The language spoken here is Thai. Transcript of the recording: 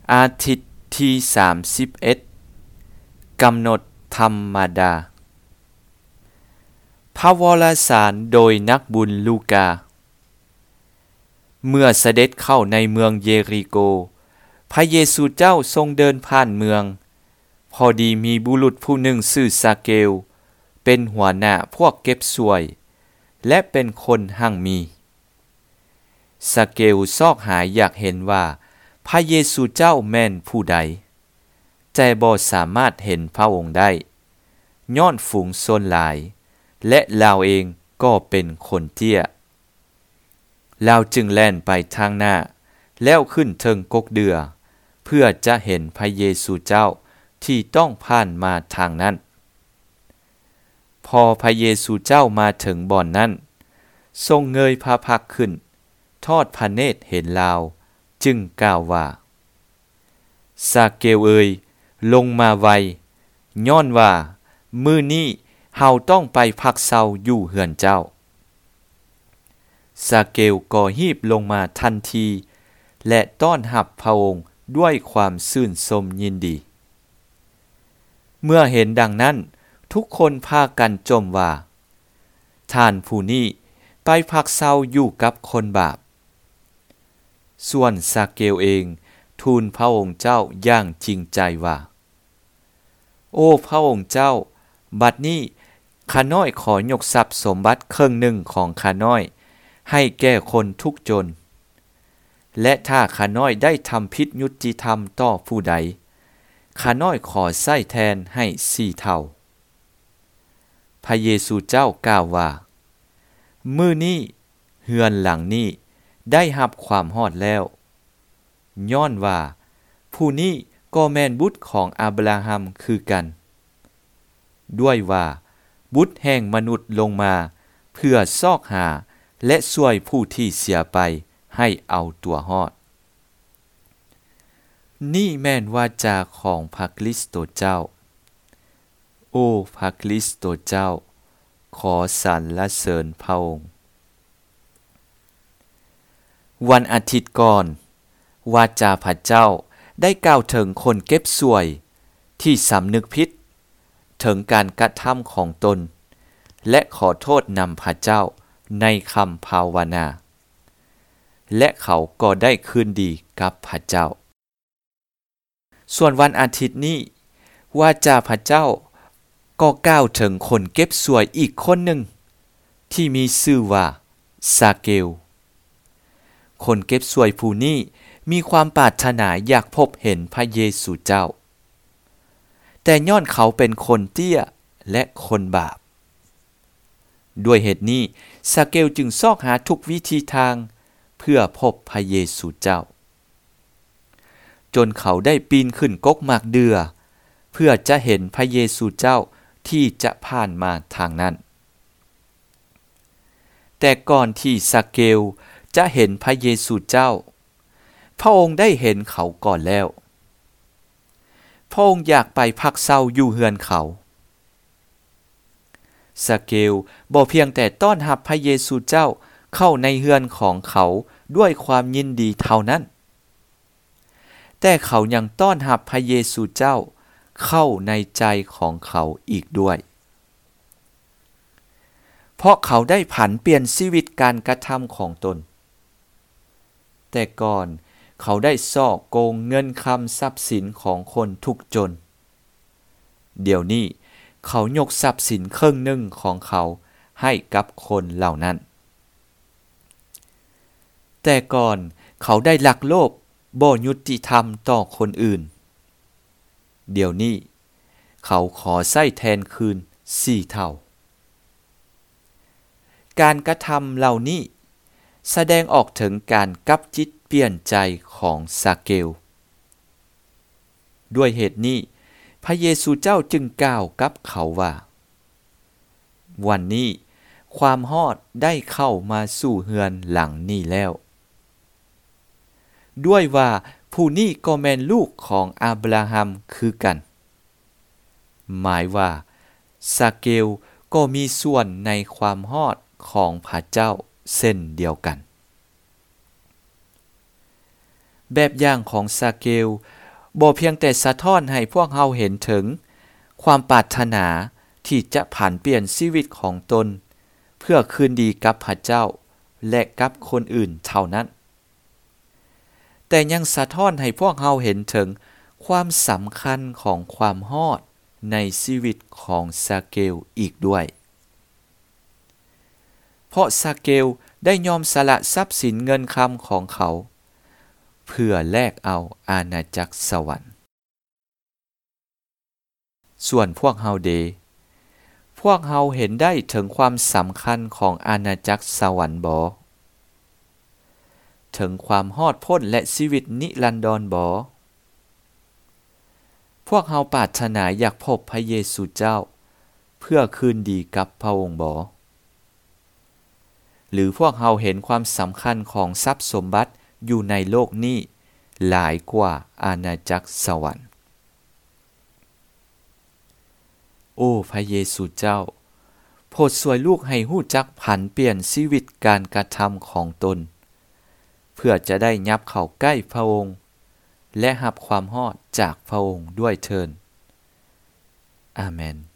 อาทิตย์ที่31กำหนดธรรมดาพระวรสารโดยนักบุญลูกาเมื่อเสด็จเข้าในเมืองเยริโกพระเยซูเจ้าทรงเดินผ่านเมืองพอดีมีบุรุษผู้หนึ่งชื่อซาเกลเป็นหัวหน้าพวกเก็บสวยและเป็นคนหั่งมีซาเกลซอกหาอยากเห็นว่าพระเยซูเจ้าแม่นผู้ใดแต่บ่สามารถเห็นพระองค์ได้ย้อนฝูงชนหลายและลาวเองก็เป็นคนเตี้ยลาวจึงแล่นไปทางหน้าแล้วขึ้นเทิงกกเดือเพื่อจะเห็นพระเยซูเจ้าที่ต้องผ่านมาทางนั้นพอพระเยซูเจ้ามาถึงบ่อนนั้นทรงเงยพระพักตร์ขึ้นทอดพระเนตรเห็นลาวจึงกล่าวว่าซาเกลเอยลงมาไวย้อนว่ามื้อนี้เฮาต้องไปพักเซาอยู่เฮือนเจ้าซาเกลก็ฮีบลงมาทันทีและต้อนรับพระองค์ด้วยความชื่นชมยินดีเมื่อเห็นดังนั้นทุกคนพากันจมว่าท่านผู้นี้ไปพักเซาอยู่กับคนบาปส่วนซาเกลเองทูลพระองค์เจ้าอย่างจริงใจว่าโอ้พระองค์เจ้าบัดนี้ข้าน้อยขอยกทรัพย์สมบัติครึ่งหนึ่งของข้าน้อยให้แก่คนทุกข์จนและถ้าข้าน้อยได้ทำผิดยุติธรรมต่อผู้ใดข้าน้อยขอใช้แทนให้4 เท่าพระเยซูเจ้ากล่าวว่ามื้อนี้เฮือนหลังนี้ได้รับความฮอดแล้วย้อนว่าผู้นี้ก็แม่นบุตรของอับราฮัมคือกันด้วยว่าบุตรแห่งมนุษย์ลงมาเพื่อซอกหาและช่วยผู้ที่เสียไปให้เอาตัวรอดนี่แม่นวาจาของพระคริสต์เจ้าโอ้พระคริสต์เจ้าขอสรรเสริญพระองค์วันอาทิตย์ก่อนวาจาพระเจ้าได้กล่าวถึงคนเก็บสวยที่สำนึกผิดถึงการกระทำของตนและขอโทษนำพระเจ้าในคำภาวนาและเขาก็ได้คืนดีกับพระเจ้าส่วนวันอาทิตย์นี้วาจาพระเจ้าก็กล่าวถึงคนเก็บสวยอีกคนหนึ่งที่มีชื่อว่าซาเกลคนเก็บสวยผู้นี้มีความปรารถนาอยากพบเห็นพระเยซูเจ้าแต่ย้อนเขาเป็นคนเตี้ยและคนบาปด้วยเหตุนี้ซาเกลจึงซอกหาทุกวิธีทางเพื่อพบพระเยซูเจ้าจนเขาได้ปีนขึ้นกกหมากเดือเพื่อจะเห็นพระเยซูเจ้าที่จะผ่านมาทางนั้นแต่ก่อนที่ซาเกลจะเห็นพระเยซูเจ้าพระองค์ได้เห็นเขาก่อนแล้วพระองค์อยากไปพักเซาอยู่เฮือนเขาซาเกลบ่เพียงแต่ต้อนรับพระเยซูเจ้าเข้าในเฮือนของเขาด้วยความยินดีเท่านั้นแต่เขายังต้อนรับพระเยซูเจ้าเข้าในใจของเขาอีกด้วยเพราะเขาได้ผันเปลี่ยนชีวิตการกระทำของตนแต่ก่อนเขาได้ซ่อโกงเงินคำทรัพย์สินของคนทุกข์จนเดี๋ยวนี้เขายกทรัพย์สินครึ่งหนึ่งของเขาให้กับคนเหล่านั้นแต่ก่อนเขาได้ลักโลภบ่ยุติธรรมต่อคนอื่นเดี๋ยวนี้เขาขอใช้แทนคืน4 เท่าการกระทำเหล่านี้แสดงออกถึงการกลับจิตเปลี่ยนใจของซาเกลด้วยเหตุนี้พระเยซูเจ้าจึงกล่าวกับเขาว่าวันนี้ความรอดได้เข้ามาสู่เฮือนหลังนี้แล้วด้วยว่าผู้นี้ก็แม่นลูกของอับราฮัมคือกันหมายว่าซาเกลก็มีส่วนในความรอดของพระเจ้าเช่นเดียวกันแบบอย่างของซาเกลบ่เพียงแต่สะท้อนให้พวกเฮาเห็นถึงความปรารถนาที่จะผ่านเปลี่ยนชีวิตของตนเพื่อคืนดีกับพระเจ้าและกับคนอื่นเท่านั้นแต่ยังสะท้อนให้พวกเฮาเห็นถึงความสำคัญของความรอดในชีวิตของซาเกลอีกด้วยเพราะซาเกลได้ยอมสละทรัพย์สินเงินคำของเขาเพื่อแลกเอาอาณาจักรสวรรค์ส่วนพวกเฮาพวกเฮาเห็นได้ถึงความสำคัญของอาณาจักรสวรรค์บ่ถึงความรอดพ้นและชีวิตนิรันดรบ่พวกเฮาปรารถนาอยากพบพระเยซูเจ้าเพื่อคืนดีกับพระองค์บ่หรือพวกเฮาเห็นความสำคัญของทรัพย์สมบัติอยู่ในโลกนี้หลายกว่าอาณาจักรสวรรค์โอ้พระเยซูเจ้าโปรดช่วยลูกให้รู้จักผันเปลี่ยนชีวิตการกระทำของตนเพื่อจะได้ยับเข้าใกล้พระองค์และรับความรอดจากพระองค์ด้วยเถิดอาเมน